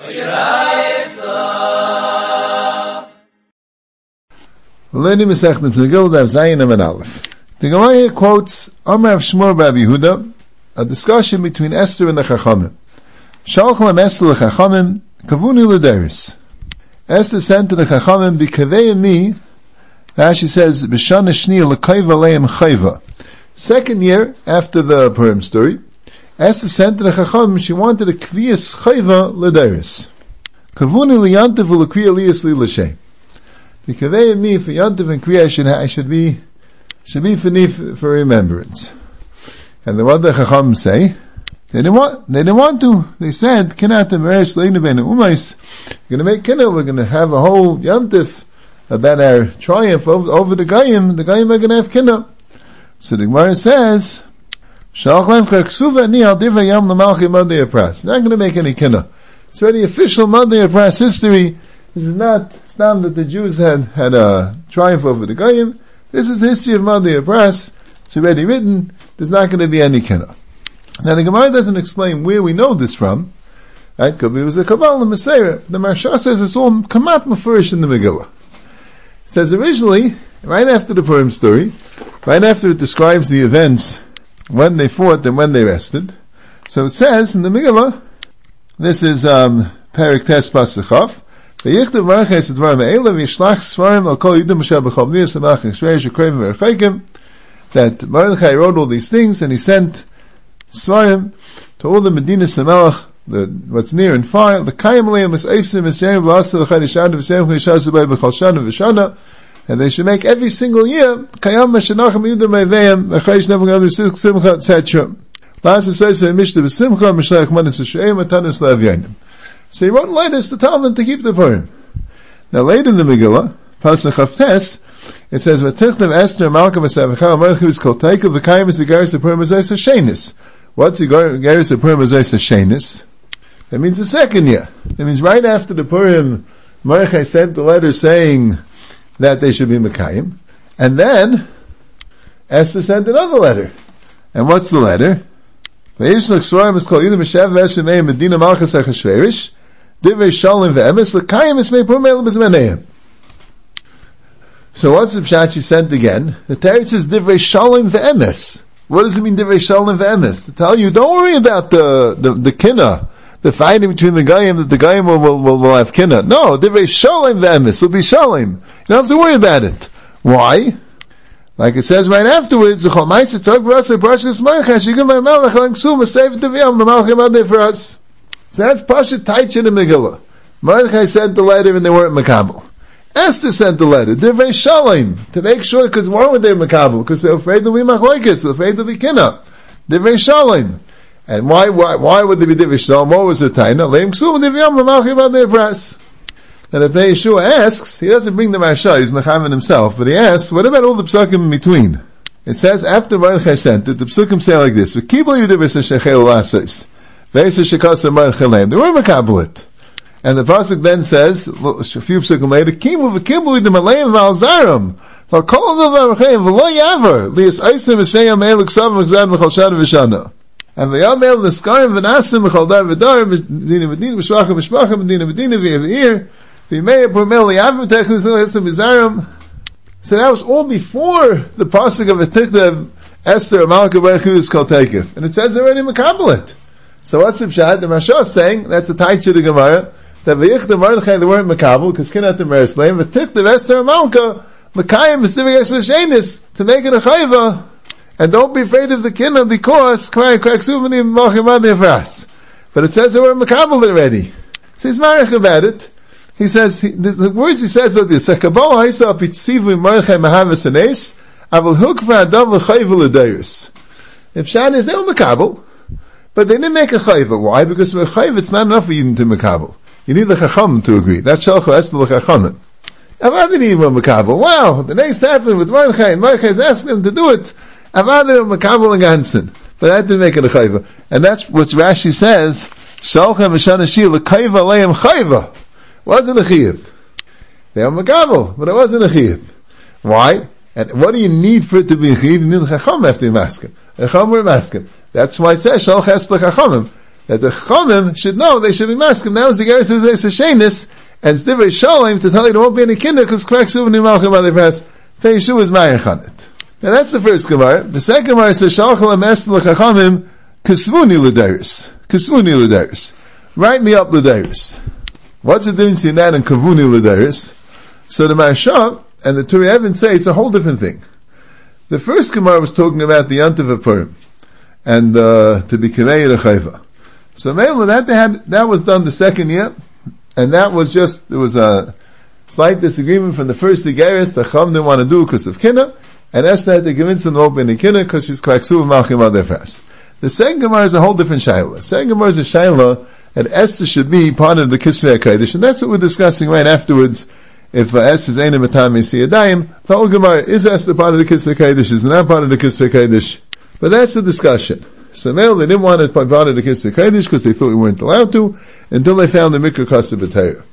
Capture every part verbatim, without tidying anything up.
We're learning Masechet Megillah Daf Zayin Amud Aleph. The Gemara here quotes Amar of Shmuel Bar Yehuda, a discussion between Esther and the Chachamim. Shalch lam Esther l'Chachamim kavuni l'deris. Esther sent to the Chachamim b'kavei mi. Rashi says b'shana shniya l'kayva leim chayva. Second year after the Purim story, Esther sent to the Chachamim. She wanted a kviyas chayva l'deris. Kavuni liyantiv u'l'kriya liyas li l'shem. B'kavei mi for yantiv and kriya should ha, should be should be for nif, for remembrance. And the what the Chachamim say? They didn't want. They didn't want to. They said, "Kinat meres leinu ben umais." We're going to make kinah. We're going to have a whole yantif about our triumph over, over the Goyim. The Goyim are going to have kinah. So the Gemara says, "Shalach lem chaksuva ni al divrei yom l'malchi Monday Pras." Not going to make any kinah. It's already official Monday Pras history. This is not stam that the Jews had had a triumph over the Goyim. This is the history of Monday Pras. It's already written. There's not going to be any kinah. Now the Gemara doesn't explain where we know this from. Right? Because it was a Kabbalah Meseira. The Maharsha says it's all Kamat Mefurish in the Megillah. It says originally, right after the Purim story, right after it describes the events, when they fought and when they rested. So it says in the Megillah, this is um, Perik Tes Pasachov, V'yichtav Marches Advar Me'ela V'yishlach Svarim Al Kol Yudam Moshe B'chol B'niyas Amach Yishreir Shekreivim V'Rechaikim, that Mordechai wrote all these things and he sent Svarim to all the Medina Samelach, the what's near and far. The Kayim Leim is Eisim V'Shem V'Asa V'Chadishana V'Shem V'Chadishana V'Chadishana V'Chadishana V'Chadishana, and they should make every single year Kayam Mashanachim Yudam Me'veim V'Chadishana V'Chadishana Simcha et cetera. Last it says Mishta V'Simcha Mishlech Manis V'Sheim Atanis Le'Avyanim. So he wrote letters to tell them to keep the Purim. Now later in the Megillah, Pasach Haftes, it says, "V'tichnav Esther Malka V'Savachal Malchi V'Skol Teikav V'Kayim V'Zigaris Purim Azayis Hashenis." What's Zigaris Purim Azayis Hashenis? That means the second year. That means right after the Purim, Mordechai sent the letter saying that they should be Mekayim, and then Esther sent another letter. And what's the letter? V'yishlach Svarim V'Skol Yudam V'Shav V'Eshem Medina Malchus Achashverish Divrei Shalom V'Emes L'Kayim Esmei Purim Elam B'Zmaneihem. So what's the pshat she sent again? The teretz says Divrei Shalom V'Emes. What does it mean Divrei Shalom V'Emes? To tell you, don't worry about the the, the kinah, the fighting between the Goyim, that the Goyim will, will, will, will have kinah. No, Divrei Shalom V'Emes. It'll be Shalom. You don't have to worry about it. Why? Like it says right afterwards, Z'chol Ma'aseh Torah B'Raseh B'Rashkas Ma'achash Yigam V'Melech L'Em Ksum V'Seif T'Viyam L'Malchim Adei F'Ras. So that's Pashat Taich in the Megillah. Mordechai sent the letter and they weren't Makabel. Esther sent the letter, Divrei Shalom, to make sure, because why would they Makabel? Because they're afraid to be Machlokes, they're afraid to be Kinah. Divrei Shalom. And why, why, why would they be Divrei Shalom? What was the Taina? Leim Ksum D'Viyam L'Malchim Adei F'Ras. And if Yeshua asks, he doesn't bring the Maharsha, he's Mechavan himself, but he asks, what about all the Psukim in between? It says, after Mordechai sent it, the Psukim say like this, V'kibel Yudav Shechel L'Asais. Ve'esah Shekasa Mordechai Leim. They were Makabel it. And the pasuk then says, a few psukim later, Kimu v'kimu v'dim aleim v'alzarim v'al kol v'varcheim v'lo yavar li'is aisim v'sheyam me'el k'sav v'kzad v'chal shana v'shana. And v'yam me'el n'skarim v'nasim v'chal dar v'dar v'dina v'dina v'shvachim v'shvachim v'dina v'dina v'yav'ir v'yimei p'rmel li'avim techus v'esim v'zarim. So that was all before the pasuk of V'tichnav Esther Malka Baruch Hu is called Teikif. And it says already Makabelit. So what's the pshat? The Maharsha is saying, that's a taich to the Gemara, that v'yichtav Mordechai they weren't makabel because kinat the meres leim v'tichtav Esther Malka l'kayim v'sivig esmishenis to make it a chayva, and don't be afraid of the kinah because k'may k'aksuvani m'machim adei f'ras. But it says they were makabel already. So he's marich about it. He says he, the, the words he says are this: Kabbalah ha'isa pitzivu Mordechai mahavas anes aval hukva adam l'chayva l'dayus. If pshat is they were makabel, but they didn't make a chayva. Why? Because for a chayva it's not enough for you to makabel. You need the Chacham to agree. That's Shalcha Esther l'Chachamim. Avadim were Makabel. Wow, the next happened with Mordechai, and Mordechai is asking him to do it. Avadim were Makabel and Gansen. But that didn't make it a Chayva. And that's what Rashi says, Shalcha v'shana shir l'kayva leim chayva. Wasn't a Chiyav. They were Makabel, but it wasn't a Chiyav. Why? And what do you need for it to be a Chiyav? You need the Chacham after you mask him. The Chacham were masking. That's why it says Shalcha Esther l'Chachamim. that the Chachamim should know they should be maskim. That was the Geras of Shenis, and it's different Shalom to tell you there won't be any kinder because Krak Suv Nimalchim on the press. Feishu is Meir Chanit. Now that's the first Gemara. The second Gemara says Shalchalem Estel Chachamim Kisvuni L'Deiris. Kisvuni L'Deiris. Write me up L'Deiris. What's the difference in that and Kavuni L'Deiris? So the Maharsha and the Turei Even say it's a whole different thing. The first Gemara was talking about the Yantav of Purim and uh, to be Kinei Rechayva. So mainly that they had, that was done the second year, and that was just, there was a slight disagreement from the first Igeris. The Chacham didn't want to do because of Kinna, and Esther had to convince them to open the Kinna because she's Kvaksuv Malchim Adefras. The second Gemara is a whole different Shaila. The second Gemara is a Shaila that Esther should be part of the Kisvei HaKadosh, and that's what we're discussing right afterwards. If uh, Esther's Einim Matam Yisiyadayim, the whole Gemara, is Esther part of the Kisvei HaKadosh, is not part of the Kisvei HaKadosh? But that's the discussion. So now they didn't want to be part of the Kisvei HaKadosh because they thought we weren't allowed to, until they found the Mikra Kasa B'Torah.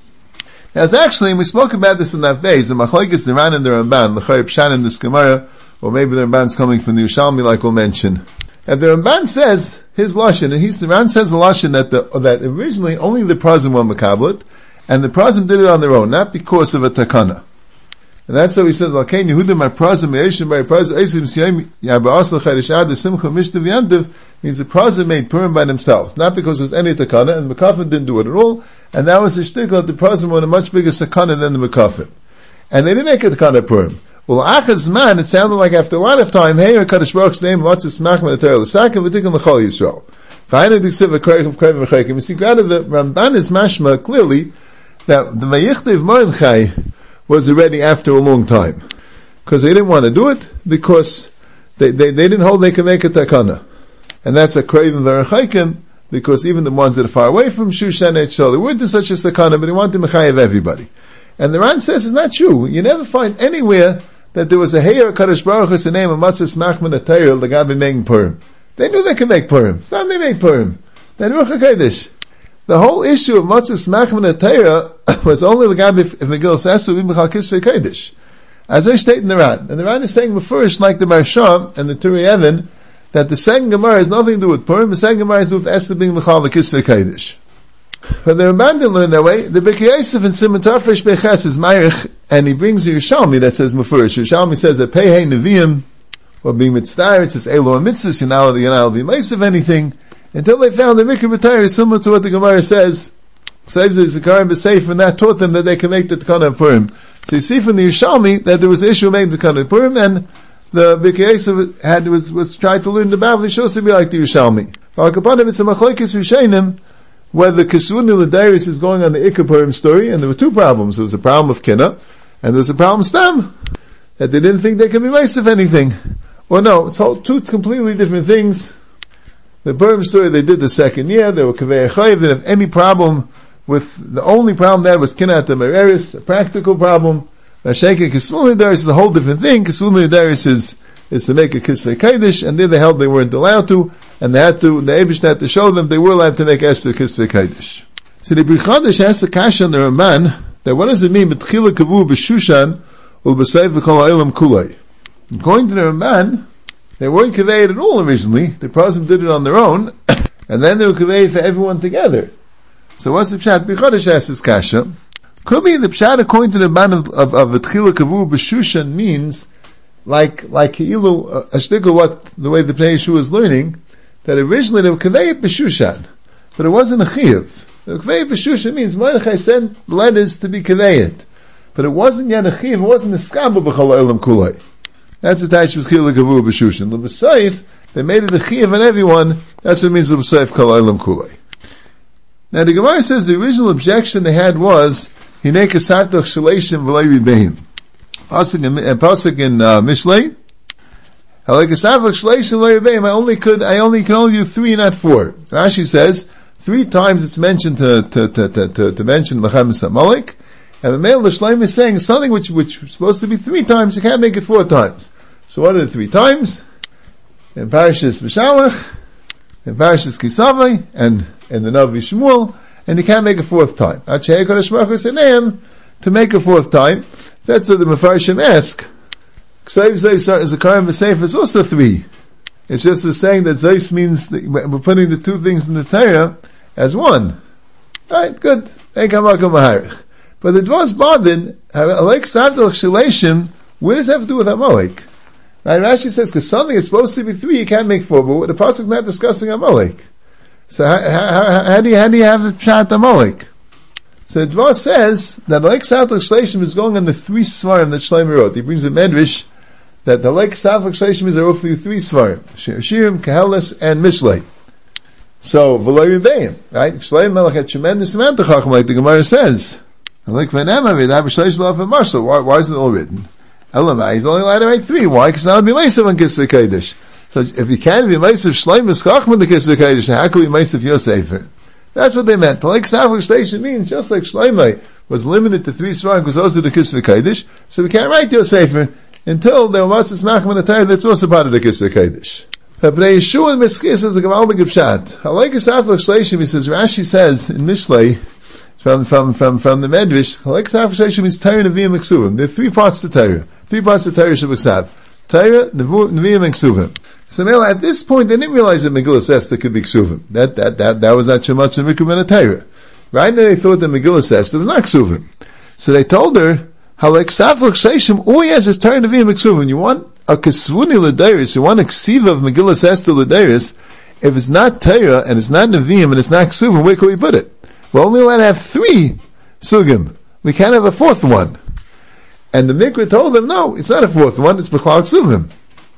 As actually, and we spoke about this in that days, the Machlekes, the Ran and the Ramban, the Chayr Pshan in this Gemara, or maybe the Ramban's coming from the Yerushalmi, like we'll mention. And the Ramban says, his Lashon, and he's, the Ramban says the Lashon that the, that originally only the Prazim were Makablet, and the Prazim did it on their own, not because of a Takana. And that's how he says, L'kein Yehudim my Prazim, Yeishim by Prazim, Eisim Siyam, Yaba'as L'chayrish Ad, Simcha Mishtav Yantiv, means the Prazim made Purim by themselves, not because there was any Takana, and the Mekafim didn't do it at all, and that was the shtickle that the Prazim were a much bigger Sakana than the Mekafim. And they didn't make a Takana Purim. Well, Achaz Man, it sounded like after a lot of time, hey, Kadosh Baruch's name, what's the Smach Min HaTorah L'Sakim, V'tikum L'chol Yisrael. V'hainu Diksiv V'krayim V'krayim V'chayim. You see, out of the Ramban is mashma, clearly, that the Vayichtiv Mordechai was already after a long time. Because they didn't want to do it, because they, they, they didn't hold they could make a takana. And that's a Krayim V'rachayim, because even the ones that are far away from Shushan Eitzol, they weren't in such a takana, but they wanted to mechayev everybody. And the Ran says it's not true. You never find anywhere that there was a Heyer Kadosh Baruch Hu's name of Matzah Smach Min HaTorah L'gabi making Purim. They knew they could make Purim. It's not they made Purim. They Ruach HaKodesh. The whole issue of Matzah Smach Min HaTorah was only L'gabi if Megillah Sasu B'chal Kisvei Kodesh. As I state in the Ran. And the Ran is saying first, like the Maharsha and the Turei Even, that the second Gemara has nothing to do with Purim, the second Gemara has to do with Esther being B'chal the Kisvei Kodesh. But the Ramban didn't learn that way. The B'kei Yosef in Simon Tafresh Beches is Meirich, and he brings a Yerushalmi that says Mefurish. Yerushalmi says that Pei Hei Neviim, or being Mitzvah, it says Elo Mitzvahs, you're not allowed to be mice of anything, until they found the Mikra B'Torah similar to what the Gemara says. Saves the Zikarim B'Seif, and that taught them that they can make the Takana of Purim. So you see from the Yerushalmi that there was an issue making the Takana of Purim, and the B'kei Yosef had, was, was trying to learn the Bavli, it shows to be like the Yerushalmi. But upon him, it's a Machlekes Rishonim, whether Kisuni L'Deiris is going on the Ikar Purim story, and there were two problems. There was a problem of Kinna, and there was a problem Stam, that they didn't think they could be mice of anything. Or no, it's all two completely different things. The Purim story they did the second year, they were Kavei Chayiv, they didn't have any problem with, the only problem they had was Kinna at the Mereris, a practical problem. Vasheke Kisuni L'Deiris is a whole different thing. Kisuni L'Deiris is, is to make a Kisvei Kodesh, and then they held they weren't allowed to, and they had to, the Eibush had to show them they were allowed to make Esther Kisvei Kodesh. So the Brit Chodesh has a kasha on the Ramban, that what does it mean, B'tchila Kavu B'Shushan, Ul B'Seif V'Kol Ha'olam Kulei. According to the Ramban, they weren't conveyed at all originally, the Prazim did it on their own, and then they were conveyed for everyone together. So what's the Pshat? Brit Chodesh has this kasha. Could be the Pshat according to the Ramban of, of, of B'tchila Kavu B'Shushan means, like, like Ki'ilu, a shtickle what, the way the Pnei Yeshua is learning, that originally they were Kavei B'Shushan, but it wasn't a Chiyuv. The Kavei B'Shushan means Mordechai sent letters to be Kaveyit, but it wasn't yet a Chiyuv, it wasn't a Skamba B'chal Ha'olam Kulei. That's the Taish B'Chila Kavu B'Shushan. L'B'Seif, they made it a Chiyuv on everyone, that's what it means L'B'Seif Kal Ha'olam Kulei. Now the Gemara says the original objection they had was, Hinei Kasavtach Shaleishim V'lei Ribeim. Pasuk in, Pasuk in uh, Mishlei, I only could, I only can only do three, not four. Rashi says, three times it's mentioned to, to, to, to, to, to mention Mechamis HaMalek, and the male L'Shleim is saying something which, which is supposed to be three times, you can't make it four times. So what are the three times? In Parashas V'Shalach, in Parashas Kisavai, and in the Navi Shmuel, and you can't make a fourth time. Achei Kodesh Baruch Hu Seneim, to make a fourth time. So that's what the Mefarshim ask. Ksayv Zay is a Karim V'Seif is also three. It's just we're saying that Zeus means that we're putting the two things in the Torah as one. Right, good. But it was bothered, Alek Savdal Shilashim, what does that have to do with Amalek? Right, Rashi says, because something is supposed to be three, you can't make four, but the pasuk is not discussing Amalek. So how, how, how, do you, how do you have a Pshat Amalek? So the Dvar says that Alek Savdal Shilashim is going on the three Svarim that Shlomo wrote. He brings a Medrash that the Alek Savdal Shilashim is roughly three Svarim. Shirim, Kehelis, and Mishlei. So, V'lo Yibeim, right? Shlomo Melech had tremendous amount of Chacham, like the Gemara says. Like Venemer, why, why is it all written? Elamai, he's only allowed to write three. Why? Because now it'll be Meisiv on Kisvei Kodesh. So if you can't be Meisiv Shlomo's Chacham in the Kisvei Kodesh, how can we Meisiv your Sefer? That's what they meant. Like Stavuk Station means, just like Shlomo was limited to three Svarim because those are the Kisvei Kodesh, so we can't write your Sefer until there was this Machem in the Torah that's also part of the Kisvei Kodesh. But Yeshua and Miskis is a Gavaldik Pshat. Like Stavuk Station, he says, Rashi says in Mishlei, From, from, from, from the Medrash, like Ksaf Sheshim means Torah, Nevi'im, and Ksuvim. There are three parts to Torah. Three parts to Torah Shabbat Torah, Nevi'im, and Ksuvim. So Mela, at this point, they didn't realize that Megillah Esther could be Ksuvim. That, that, that, that was not Shematz and Mikra Ben Torah. Right now they thought that Megillah Esther was not Ksuvim. So they told her, like Ksaf Sheshim, all he has is Torah, Nevi'im, and Ksuvim. You want a Kesvuni L'Deiris, you want a Ksiva of Megillah Esther L'Deiris, if it's not Torah, and it's not Nevi'im, and it's not Ksuvim, where can we put it? We're only allowed to have three sugim. We can't have a fourth one. And the Mikra told them, no, it's not a fourth one, it's B'chlal Ksuvim.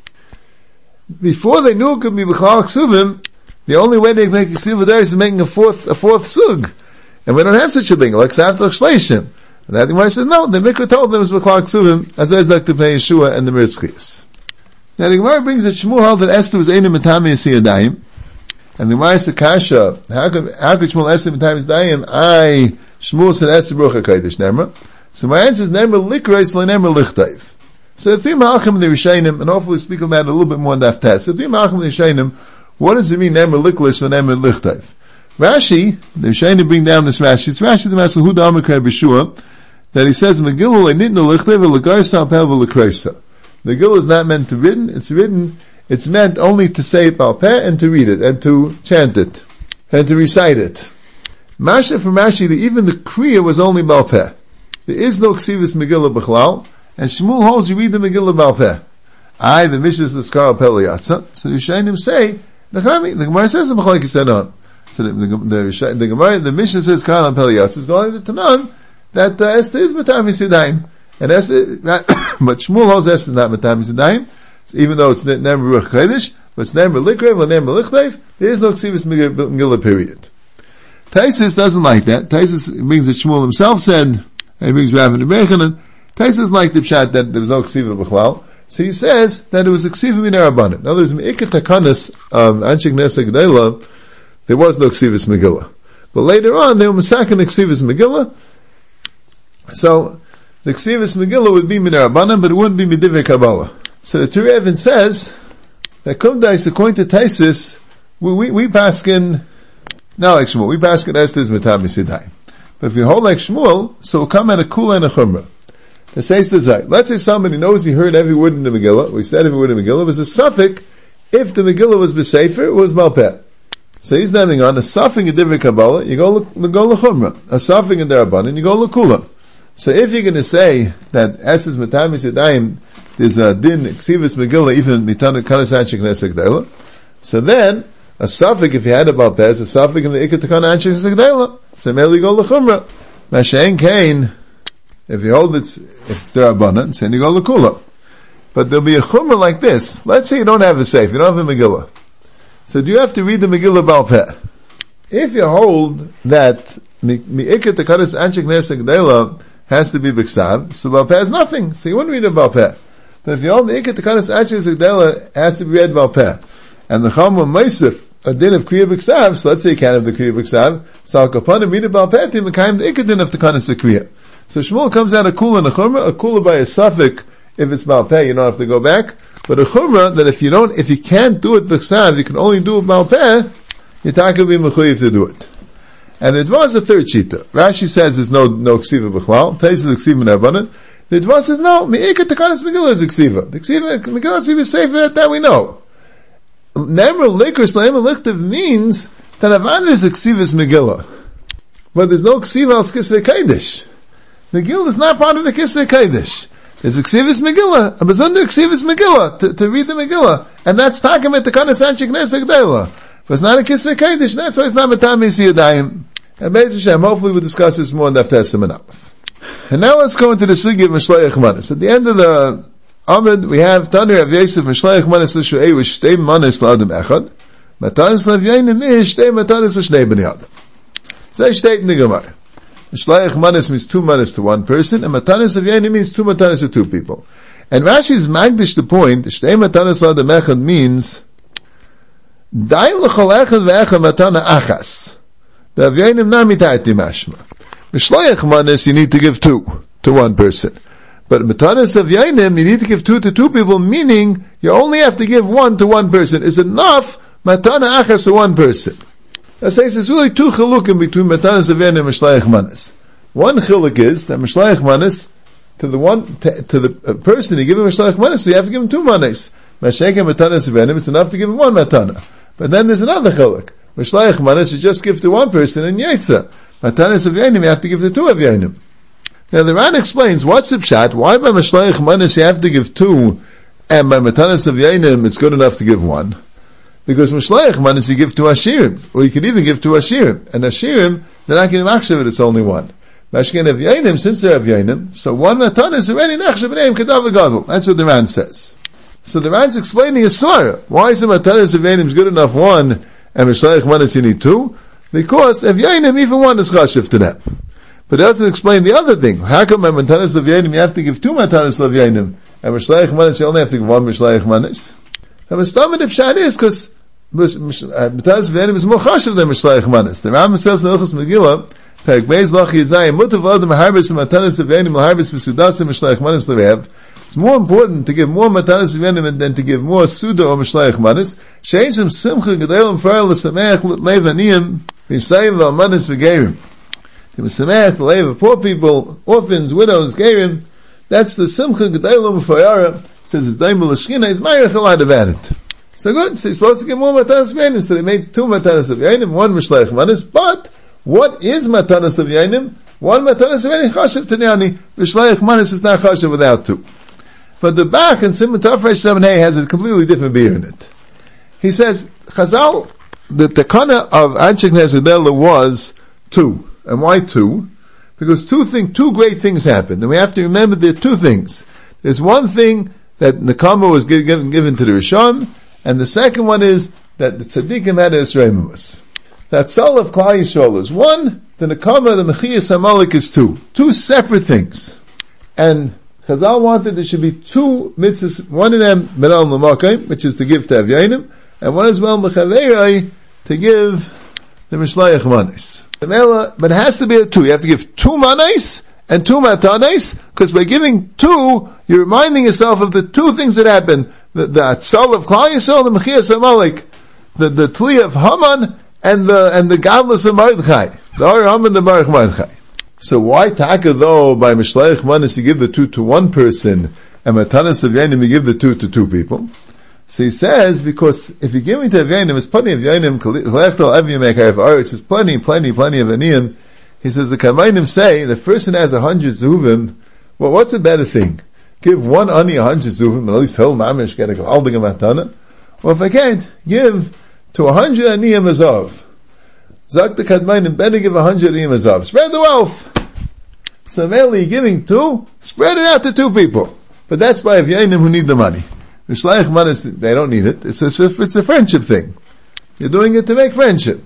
Before they knew it could be B'chlal Ksuvim, the only way they make a Ksiva there is making a fourth, a fourth sug. And we don't have such a thing, like Savtach Shleishim. And that Gemara says, no, the Mikra told them it was B'chlal Ksuvim, as I was like to pay Yeshua and the Mirzchias. Now the Gemara brings that Shmuel held that Esther was Einim Matami Yisiyadayim. And the Gemara says, Kasha, how could, how could Shmuel Esther Matami Yisiyadayim? I, Shmuel said Esther Brucha Kodesh Nemra. So my answer is Nemra Likreis Le Nemra Lichtayv. So the three Malachim and the Rishayim, and hopefully speak about it a little bit more in Daf Tes. So the three Malachim and the Rishayim, what does it mean Nemra Likreis Le Nemra Lichtayv? Rashi, the Rishayim bring down this Rashi. It's Rashi the Master Huda Amikra B'Shua, that he says, Megillah Le Nitna Lichtayv L'Garsa Pel L'Kreisa. The Megillah is not meant to be written, it's written, it's meant only to say it Baal Peh and to read it, and to chant it, and to recite it. Masha from Rashi, even the Kriya was only Baal Peh. There is no Ksivas Megillah B'chlal, and Shmuel holds you read the Megillah Baal Peh. I, the Mishnah is the Skar Pel Yatsa, so the Rishayim say, the Gemara says the B'chlal Kisanon. So the, the, the, the Gemara, the Mishnah says Skar Pel Yatsa, is going to Tanan, that uh, Esther is Matam Yisidaim. And Esther, but Shmuel holds Esther not Matam Yisidaim, so even though it's Nemra Ruach Kodesh, but it's Nemra Likrev, or Nemra Lichtayv, there is no Ksivas Megillah period. Taisus doesn't like that. Taisus brings that Shmuel himself said, he brings Rav and Rechanan, Taisus liked the pshat that there was no Ksiva B'chlal, so he says that it was a Ksiva Min Arabanan. In other words, Me'ikah Takanas of Anshik Nesek G'dayla, there was no Ksivas Megillah. But later on, they were Masakin Ksivas Megillah, so the Ksivas Megillah would be Min Arabanan, but it wouldn't be Midivei Kabbalah. So the Tur Even says that Kumdais, according to Taisus, we, we, we pass in, not like Shmuel, we pass in Esther's Matam Yisidaim. But if you hold like Shmuel, so it'll come at a Kula and a Chumrah. That says to Zay. Let's say somebody knows he heard every word in the Megillah, we said every word in the Megillah, it was a suffix, if the Megillah was B'Sefer, it was Malpeh. So he's naming on, a suffix in Divrei Kabbalah, you go go L'Chumrah. A suffix in Derabanan, you go L'Kula. So if you're going to say that Esther's Matam Yisidaim, there's a din Ksivas Megillah, even Mitana Kanasachik Nesek Dela. So then, a suffix, if you had about that, is a suffix in the Ikka Takana Anshik Nesek Dela. So merely go L'Chumrah. Mashain Kain, if you hold it's, if it's Derabanan, then you go L'Kula. But there'll be a Chumrah like this. Let's say you don't have a safe, you don't have a Megillah. So do you have to read the Megillah Baal Peh? If you hold that Ikka Takana Anshik Nesek Dela has to be B'Ksav, so Baal Peh has nothing, so you wouldn't read it Baal Peh. But if you hold the Ikka Takanas Anshik Nesek has to be read Baal Peh, and the Chama Meisif, a din of Kriya B'Ksav, so let's say you can't have the Kriya B'Ksav, so Al Kapanim read it Baal Peh, to Mekayim the Ikka din of Takanas Kriya. So Shmuel comes out a Kula and a Chumrah, a Kula by a suffix, if it's Baal Peh, you don't have to go back, but a Chumrah, that if you don't, if you can't do it B'Ksav, you can only do it Baal Peh, you're not going to be Mechuyev to do it. And the Dvar is a third shita. Rashi says there's no, no Ksiva B'Chlal, Tais is a Ksiva N'Arbanan. The Dvar says, no, Me'ikah Takanas Megillah is a Ksiva. The Ksiva, Megillah is safe, that, that we know. Never likers le'ema lichtav means that Avad is a ksivas Megillah. But there's no ksiva al kisvei kodesh. Megillah is not part of the kisvei kodesh. There's a ksivas Megillah, a besonder ksivas Megillah, to, to read the Megillah. And that's talking about the kind of Sanchik Nesek Deila. But it's not a kisvei kodesh, that's why it's not Matam Yisi Yadayim. And Be'ez Hashem, hopefully we'll discuss this more in Daf Tesem and Aleph. And now let's go into the Sugi of Mishloach Manas. At the end of the Amid, we have Tanir of Yosef, Mishloach Manas L'shu'ei, with Shtei Manas L'adam Echad. Matanis L'avyanim is Shtei Matanis L'shnei B'nei Adam. So Shtei in the Gemara. Mishloach Manas means two manas to one person, and Matanis L'avyanim means two matanis to two people. And Rashi's Magdish the point, Shtei Matanis L'adam Echad means Dai L'chol Echad Ve'echad Matana Achas. The Avyanim Namitati Mashma. Mishloach Manas you need to give two to one person. But Matanas Avyanim you need to give two to two people, meaning you only have to give one to one person. Is enough Matana Achas to one person. That says there's really two chilukim between Matanas Avyanim and Mishloach Manas. One chiluk is that Mishloach Manas to the one to, to the person you give him Mishloach Manas, so you have to give him two manas. Mashayka Matanas Avyanim, it's enough to give him one matana. But then there's another chiluk. Mishloach Manas you just give to one person in Yaitza. Matanas Avyanim you have to give to two Avyanim. Now the Ran explains what's the pshat, why by Mishloach Manas you have to give two, and by Matanas Avyanim it's good enough to give one. Because Mishloach Manas you give to Ashirim, or you can even give to Ashirim. And Ashirim, they're not going to machshav it, it's only one. Mashkin Avyanim, since they're Avyanim, so one Matanas is already nachshav b'neim kadav v'gadol. That's what the Ran says. So the Ran's explaining a Sarah. Why is the Matanas Avyanim good enough one, and Mishloach Manas you need two? Because Avyanim, even one is chashiv to them. But it doesn't explain the other thing. How come by Matanas Avyanim you have to give two Matanas Avyanim, and Mishloach Manas you only have to give one Mishloach Manas? And the stomach of Pshat is because Matanas Avyanim is more chashiv than Mishloach Manas. The Rambam says in Ilchos Megillah, Perek Beis Lach Yizayim, Mutav Adam Harbis Matanas Avyanim L'Harbis V'Sudas Mishloach Manas L'Rev. It's more important to give more Matanas Avyanim than to give more Suda or Mishloach Manas. She'ezim Simcha Gedalim Farel L'Sameach Lev Aniyim V'Yisayim V'Almanas V'Gerim. The Sameach, the Lev of poor people, orphans, widows, Gerim. That's the Simcha Gedalim Fayara. Says it's Daim L'Shchina. He's Meirach a lot about it. So good. So he's supposed to give more Matanas Avyanim. So they made two Matanas Avyanim, one Mishloach Manas. But what is Matanas Avyanim? One Matanas Avyanim Chashav Tanyani. Mishloach Manas is not Chashav without two. But the Bach in Simon Tafresh seven a has a completely different beer in it. He says Chazal, the Takana of Anshek Nezedela was two. And why two? Because two thing, two great things happened. And we have to remember there are two things. There's one thing that Nekama was given, given to the Rishon, and the second one is that the Tzaddikim had a Yisrael. That Sol of Klal Yisrael is one, the Nekama, the Mechiyas HaMalik is two. Two separate things. And Chazal wanted there should be two mitzvahs, one of them, Menal L'Makayim, which is to give to Avyanim, and one as well, Mechaverai, to give the Mishloach Manas. But it has to be a two. You have to give two manas and two matanes, because by giving two, you're reminding yourself of the two things that happened. The, the Atzal of Klal Yisrael, the Mechiyas HaMalik, the, the Tli of Haman, and the, and the godless of Mordechai. The Or Haman, the Baruch Mordechai. So why taka though, by Mishloach Manas you give the two to one person, and Matanas Avyanim you give the two to two people? So he says, because if you give me to Avyanim, there's plenty of Avyanim, there's plenty, plenty, plenty of Aniyim. He says, the Kamayim say, the person has a hundred Zuvim, well, what's a better thing? Give one Ani a hundred Zuvim, and at least he'll mamish get a Aldig Matana. Or if I can't, give to a hundred Aniyim Azov. Zak the Kamayim, better give a hundred Aniyim Azov. Spread the wealth. So mainly giving two, spread it out to two people. But that's by Avyanim who need the money. Mishloach Manas, they don't need it. It's a, it's a friendship thing. You're doing it to make friendship.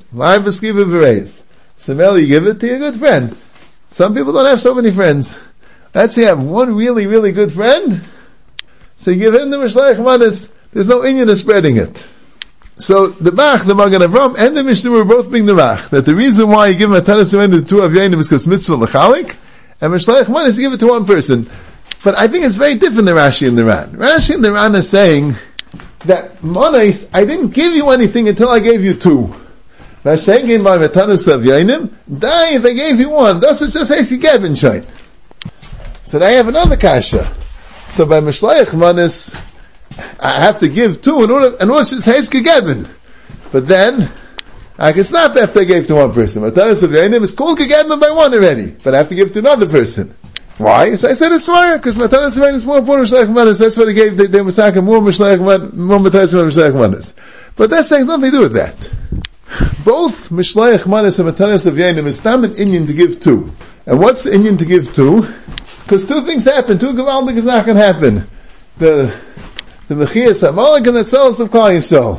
So merely you give it to your good friend. Some people don't have so many friends. Let's say you have one really, really good friend. So you give him the Mishloach Manas. There's no inyan of spreading it. So the Bach, the Magen Avram, and the Mishnah were both being the Bach. That the reason why you give Matanas Avyanim to two Avyanim is because mitzvah l'chalik, and Mishloach Manas you give it to one person. But I think it's very different than Rashi and the Ran. Rashi and the Ran are saying that Manas, I didn't give you anything until I gave you two. Rashi by Matanas Avyanim, die if I gave you one. That's just says you gave in shine. So now I have another kasha. So by Mishloach Manas, I have to give two in order, in order to say it's gegeben. But then, I can stop after I gave to one person. Matanas of Yainim is called gegeben by one already, but I have to give to another person. Why? So I said it's Svara, because Matanas of Yainim is more important Mishlech Manas. That's what I gave, they, they were talking more Mishlech Manas, more Matanas of Mishlech Manas. But that saying nothing to do with that. Both Mishlech Manas and Matanas of Yainim is not an Indian to give two. And what's the Indian to give two? Because two things happen. Two Gavaldik is not going to happen. The the Mechias HaMalek and the Tzelos of Klal Yisrael.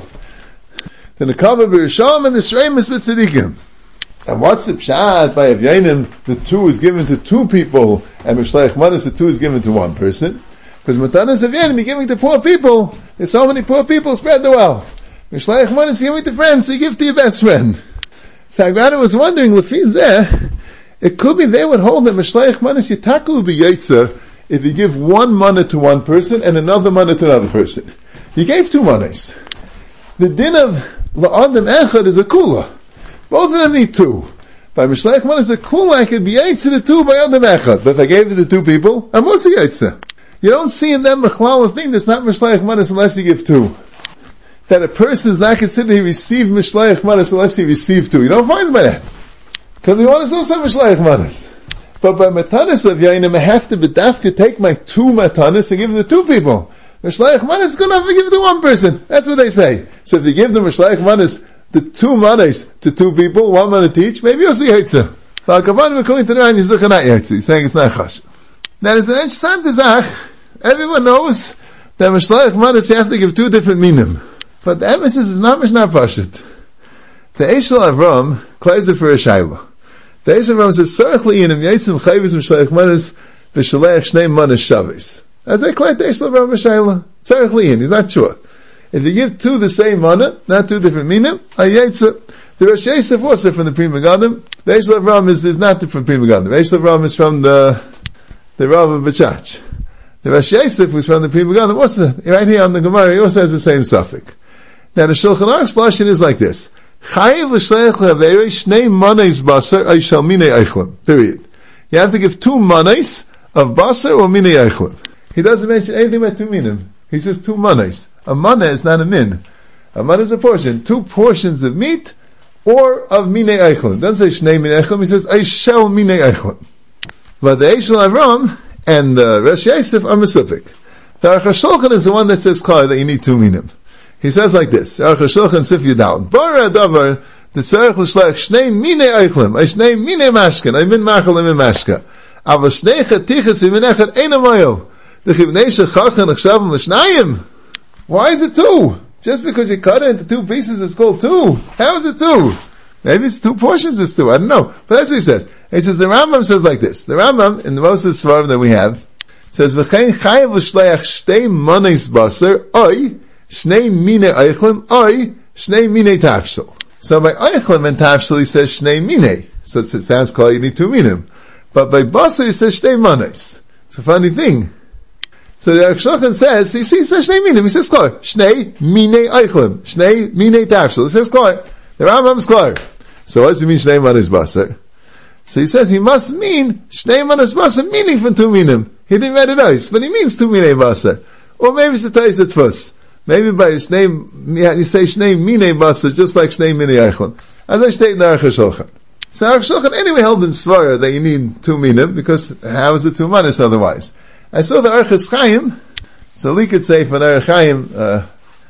The Nekava B'Risham and the Shreimus B'Tzadikim. And what's the Pshat by Yainim? The two is given to two people, and Mishlech Manas, the two is given to one person. Because Matanas of Yainim, you're giving to poor people. There's so many poor people, spread the wealth. Mishlech Manas, you're giving to friends, so you give to your best friend. So Agrada was wondering, Lefin Zeh, it could be they would hold that Mishlech Manas Yitaku would be Yaitza if you give one mana to one person and another mana to another person. You gave two manas. The din of La'adam Echad is a kula. Both of them need two. By Mishlech Manas, a kula I could be Yaitza the two by Adam Echad. But if I gave it to two people, I'm also Yaitza. You don't see in them Mechlal a thing that's not Mishlech Manas unless you give two. That a person is not considered he received Mishlech Manas unless he received two. You don't find by that. Because we want to also Mishlech Manas. But by Matanas of Yainim, I have to bedafka take my two Matanas and give them to two people. Mishlech Manas is good enough to give it to one person. That's what they say. So if you give the Mishlech Manas, the two Manas to two people, one Mana to each, maybe you'll see Yitzah. But Akavan, according to the Ryan, he's looking at Yitzah. He's saying it's not Chash. That is an interesting Zach. Everyone knows that Mishlech Manas you have to give two different minim. But the emphasis is mamish not pashut. The Eshel Avram claims it for a shayla. The Eshel Avram says, "Tzarich li'inim yitzim chayvis Mishlech Manas v'shalech shnei manas shavis." As they claim the Eshel Avram shayla, tzarich li'in. He's not sure. If you give two the same mana, not two different minim, a yitzah. The Rosh Yosef also from the Pri Megadim. The Eshel Avram is, is not from Pri Megadim. The Eshel Avram is from the the Rav of Bechach. The Rosh Yosef was from the Pri Megadim. Also, right here on the Gemara, he also has the same suffix. Now the Shulchan Aruch's lashon is like this: Chayiv l'shleich le'aveirei shnei manos basar ayshal minei eichlim. Period. You have to give two manos of basar or minei eichlim. He doesn't mention anything about two minim. He says two manos. A mana is not a min. A mana is a portion. Two portions of meat or of minei eichlim. Doesn't say shnei minei eichlim. He says ayshal minei eichlim. But the Eshel Avram and the Rosh Yosef are mesupik. The Aruch HaShulchan is the one that says clear that you need two minim. He says like this: Aruch HaShulchan Sif Yudal. Bara Davar the Tzarich L'Shlech Shnei Minei Eichlim, Ay Shnei Minei Mashkin, Ay Min Machal Ay Min Mashka. Ava Shnei Chatichas Ay Min Echad Eina Mayo. The Chivnei Shechachan Achshav L'Shnayim. Why is it two? Just because you cut it into two pieces, it's called two. How is it two? Maybe it's two portions. It's two. I don't know. But that's what he says. He says the Rambam says like this. The Rambam in the most of the Svarim that we have says V'chein Chayav L'Shleach Shtei Manos Basar Oy Shnei Mine Eichlim, Oy, Shnei Mine Tafshel. So by Eichlim and Tafshel he says Shnei Mine. So it sounds clear you need two minim. But by Basar he says Shnei Manos. It's a funny thing. So the Aruch HaShulchan says, he says Shnei Minim, he says clear. Shnei Mine Eichlim, Shnei Mine Tafshel. He says clear. The Rambam is clear. So what does he mean Shnei Manos Basar? So he says he must mean Shnei Manos Basar, meaning from two minim. He didn't read it nice, but he means two Mine Basar. Or maybe it's the Tais at first. Maybe by Shnei, you say Shnei Minei Basar, just like Shnei Minei Eichlim. As I state in the Aruch HaShulchan. So Aruch HaShulchan anyway held in Svara that you need two minim, because how is it two manas otherwise? I saw the Aruch Chaim, so Lee could say from Aruch Chaim, uh,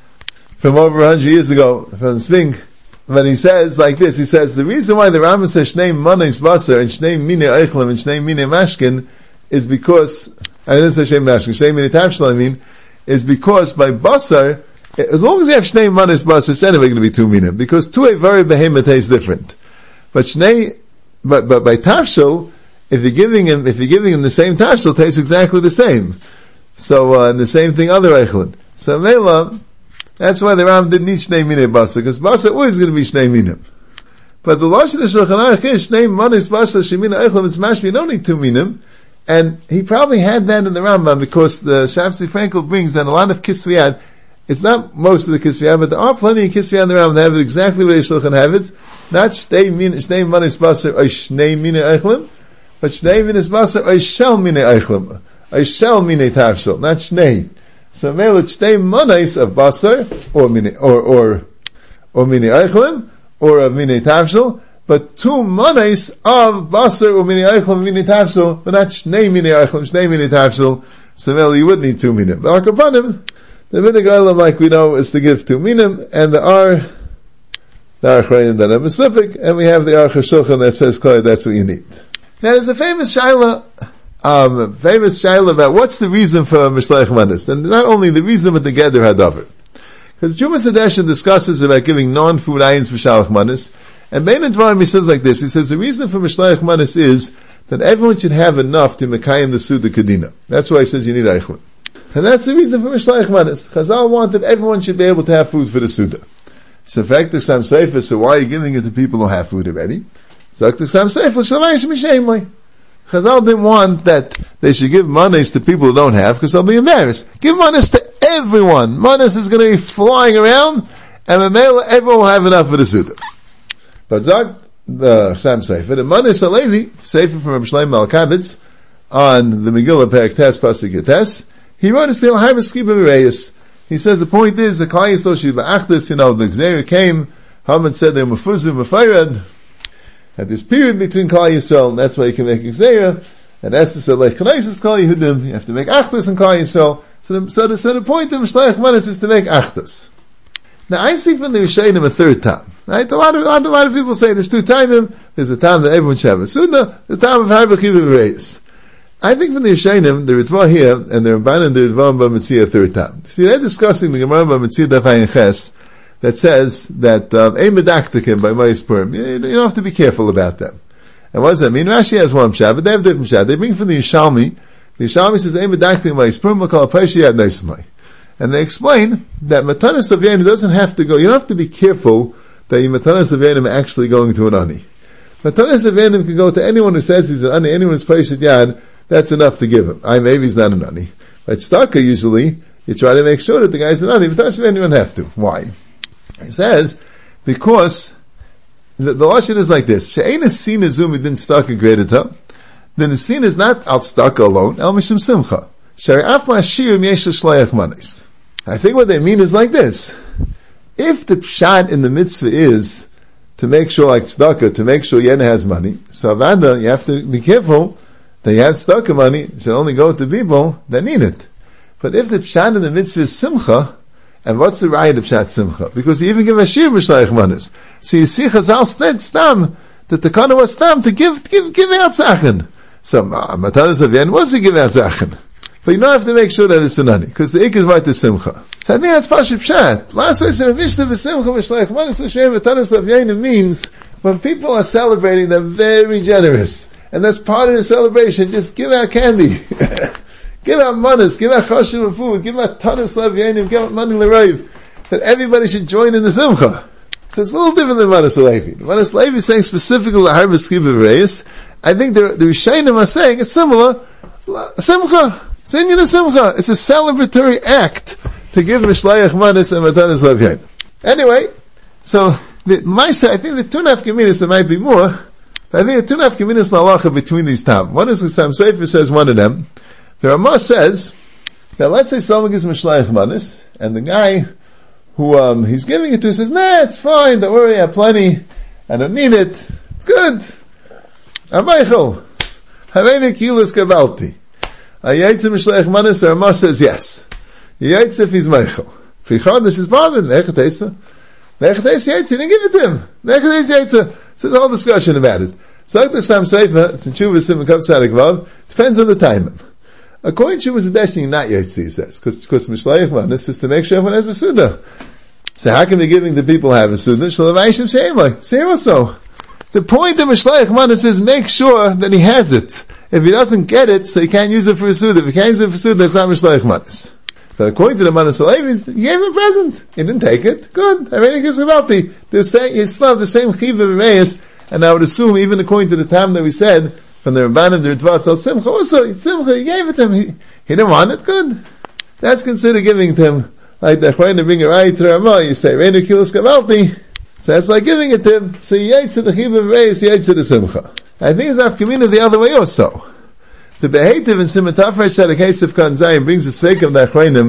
from over a hundred years ago, from Spink, when he says like this, he says, the reason why the Rambam says Shnei Manos Basar and Shnei Minei Eichlim and Shnei Minei Mashkin is because, I didn't say Shnei Mashkin, Shnei Minei Tafshel, I mean, is because by Basar, as long as you have Shnei Manos Basar, it's anyway going to be two minim, because two a very behemoth is different. But Shnei, but, but by Tafshel, if you're giving him, if you're giving him the same Tafshel, it tastes exactly the same. So, uh, and the same thing other Eichlin. So, Mela, that's why the Ram didn't need Shnei Minei Basar, because Basar always going to be Shnei Minim. But the Lashon of Shulchan Aruch is Shnei Manos Basar, Shemina Eichlim, it's mashma, you don't need two minim. And he probably had that in the Rambam, because the Shabsi Frankel brings that a lot of Kisviyad, it's not most of the Kisviyad, but there are plenty of Kisviyad in the Rambam that have it exactly what Shulchan have it. Not Shnei Manos Basar or Shnei Minei Eichlim, but Shnei Manos Basar or Shel Minei Eichlim, or Shel Minei Tafshel, not Shnei. So mele shtei manos of basar, or mini, or, or, or mini eichlim, or of mini tavshel, but two manos of basar, or mini eichlim, mini tavshel, but not shnei mini eichlim, shnei mini tavshel, so mele you would need two minim. But akapanim, the minig like we know, is to give two minim, and there are the Archayim that are specific, and we have the Aruch HaShulchan that says, Klai, that's what you need. Now there's a famous shaila, um, famous shaila about what's the reason for Mishleich Manos, and not only the reason, but the Geder Hadavar. Because Jumas Hadeshin discusses about giving non-food ayins for Shalach Manos, and Bein Advarim he says like this, he says the reason for Mishleich Manos is that everyone should have enough to Mekayim the Suda Kedina. That's why he says you need Eichlim. And that's the reason for Mishleich Manos. Chazal wanted everyone should be able to have food for the Suda. So fact the Sam Sefer, so why are you giving it to people who have food already? So the Sam Sefer, Shalayish Mishaimli. Chazal didn't want that they should give manos to people who don't have, because they'll be embarrassed. Give manos to everyone. Manos is going to be flying around, and everyone will have enough for the Suda. But Zog, the Sam Sefer, the Manos Alevi, Sefer from Rabbi Shlomo Malkavitz, on the Megillah Perek Tes, Pasuk Yates, he wrote a still Harvest Skiba Reis. He says the point is the Klai Yisrael should be Achdus. You know, the Gzeira came, Haman said they were Mefuzim, Mefayrad. At this period between Klai Yisrael, and that's why you can make Gzeira. And Esther said, like Knaisis Klai Yehudim, you have to make Achdus in Klai Yisrael. So the, so the, so the point of Mishleich Manos is to make Achdus. Now I see from the Rishonim a third time. Right? A lot of, a lot, a lot of people say there's two timim. There's a time that everyone should have a Suda. There's a time of Harba Chiva Reis. I think from the Rishonim, the Ritva here, and the Ramban and the Ritva B'Metzia a third time. See, they're discussing the Gemara B'Metzia Daf Ayin Ches, that says that, um, Ein Medaktikim by Ma'is Purim. You don't have to be careful about them. And what does that mean? Rashi has one pshat, but they have different pshat. They bring from the Yishalmi. The Yishalmi says, Ein Medaktikim by Ma'is Purim, we'll call a Paishi Yad Neisamai. And they explain that Matanas of Yenim doesn't have to go, you don't have to be careful that your Matanas of Yenim are actually going to an Ani. Matanas of Yenim can go to anyone who says he's an Ani, anyone who's Paishi Yad, that's enough to give him. I maybe he's not an Ani. But Staka usually, you try to make sure that the guy's an Ani, but Matanas of Yenim you don't have to. Why? He says, because the, the Lashon is like this, She'ein Esin Azum Midin Staka Gredita, then the sin is not al Staka alone, El Mishum Simcha. I think what they mean is like this. If the pshat in the mitzvah is to make sure, like tzedakah, to make sure Yena has money, so Avada, you have to be careful that you have tzedakah money, it should only go to people that need it. But if the pshat in the mitzvah is simcha, and what's the right of pshat simcha? Because you even give a shir b'shleich manos. So you see Chazal said stam, that the kana was stam to give, give, give out zachin. So, Matanas of Yen was to give out zachin. But you don't have to make sure that it's a nani, because the ik is right to simcha. So I think that's Pashut Pshat. Last I said, Vishta v'simcha v'shleich manos Hashem v'tanas l'avyenim means when people are celebrating, they're very generous. And that's part of the celebration. Just give out candy. Give out manas, give out chashuv of food, give out tanas l'avyenim, give out money l'rayv. That everybody should join in the simcha. So it's a little different than Manas Levi. Manas Levi is saying specifically the Harvest Skiba Reis. I think the, the Rishonim are saying it's similar. Simcha. It's Inyan of Simcha. It's a celebratory act to give Mishleich Manos and Matanas L'Avyein. Anyway, so the Maisa, I think the two and a half Geminis, there might be more, but I think the two and a half Geminis L'Alacha between these tam. One is the Sam Sefer says one of them. The Ramah says that let's say someone gives Mishleich Manos, and the guy who um, he's giving it to says, nah, it's fine, don't worry, I have plenty, I don't need it, it's good. Ameichel, Haveni Kilos Kabalti. A Yaitse Mishleich Manos, the Ramah says yes. Yaitse if he's Meichel. If he Chodesh is bothered, Mechatesa. Mechatesa Yaitse, he didn't give it to him. Mechatesa Yaitse. So there's a whole discussion about it. So the Sam Sefer, it's in Tshuva Simon Kav Tzadik Vav, depends on the timing. According to Tshuva Zadeshni, not Yaitse, he says, because Mishleich Manos is to make sure everyone has a Suda. So how can we giving the people have a Suda? Shalavayishim She'emai. Say also. The point of Mishleich Manos is make sure that he has it. If he doesn't get it, so he can't use it for a Suda. If he can't use it for a Suda, that's not Mishleich Manos. But according to the Manos Alevis, he gave him a present. He didn't take it. Good. I mean, it's about the, the same, you still have the same Chiva Reis, and I would assume, even according to the time that we said, from the Ramban and the Ritva, so Simcha, also, Simcha, he gave it to him. He, he didn't want it. Good. That's considered giving to him. Like the Achwain to bring a right to Ramah, you say, Reinu Kilos Kavalti. So that's like giving it to him. So he yates to the Chiva Reis, he yates to the Simcha. I think it's Afkamina the other way also. The Behetiv in Simon Tafresh said a case of Kanzayim brings a sveik of the Achroinim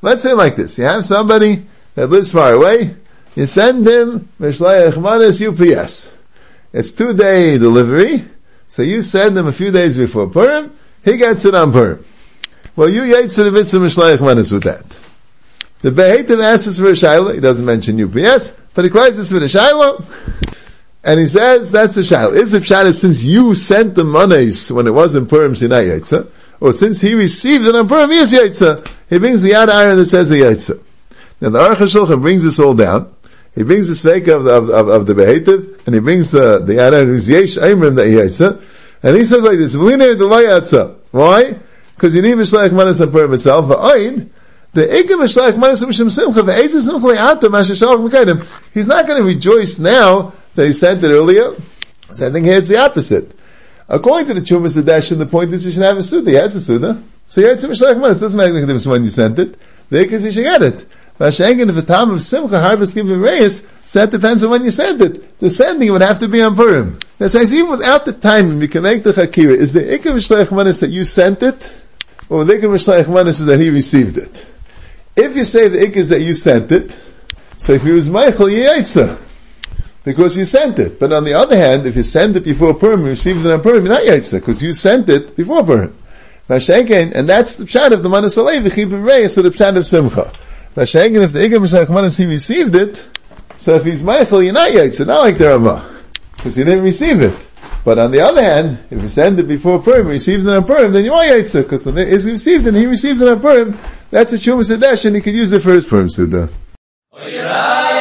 Let's say like this. You have somebody that lives far away, you send him Mishlayach Manas U P S. It's two-day delivery, so you send him a few days before Purim, he gets it on Purim. Well, you Yaitse the mitzvah Mishlayach Manas with that. The Beheitiv asks for a Shiloh, he doesn't mention U P S, but he claims this with a Shiloh, and he says, that's the Shiloh. Is it Shiloh since you sent the monies when it wasn't Purim, Sinai Yaitse, or since he received it on Purim, he is Yaitse? He brings the Yad Iron that says the Yaitse. Now the Aruch HaShulchan brings this all down. He brings the Sveika of the, of, of, of the Beheitiv, and he brings the, the Yad Iron, who's Yesh Aimrim that Yaitse, and he says like this, V'liner de lo Yaitse. Why? Because you need Mishlayach Manas on Purim itself, V'oid, the Ikam Mishlayach Manas Mishum Simcha, V'ezeh Simcha Le'ata, Masha Shalach Mekayim. He's not going to rejoice now that he sent it earlier. So I think here's the opposite. According to the Chumas Dash, the point is you should have a Suda. He has a Suda. So you had some Mishlayach Manas. Doesn't make any difference when you sent it. The Ikam you should get it. Vashengen, if the time of Simcha, harvest, give Reis, so that depends on when you send it. The sending would have to be on Purim. That says, even without the time, we can make the Chakira. Is the Ikam Mishlayach Manas that you sent it? Or the Ikam Mishlayach Manas is that he received it? If you say the Ikam is that you sent it, so if he was Michael, Yaitse, because you sent it. But on the other hand, if you send it before Purim, you received it on Purim, you're not Yaitse, because you sent it before Purim. Vashengen, and that's the pshat of the Manas Alev, the Chibur Reis, so the pshat of Simcha. Vashengen, if the Ikam Mishlayach Manas, he received it, so if he's Michael, you're not Yaitse, not like the Ramah, because he didn't receive it. But on the other hand, if you send it before Purim, you received it on Purim, then you are Yaitse, because if he received it and he received it on Purim, that's a Chumas Hadesh, and he could use it for his Purim Suda.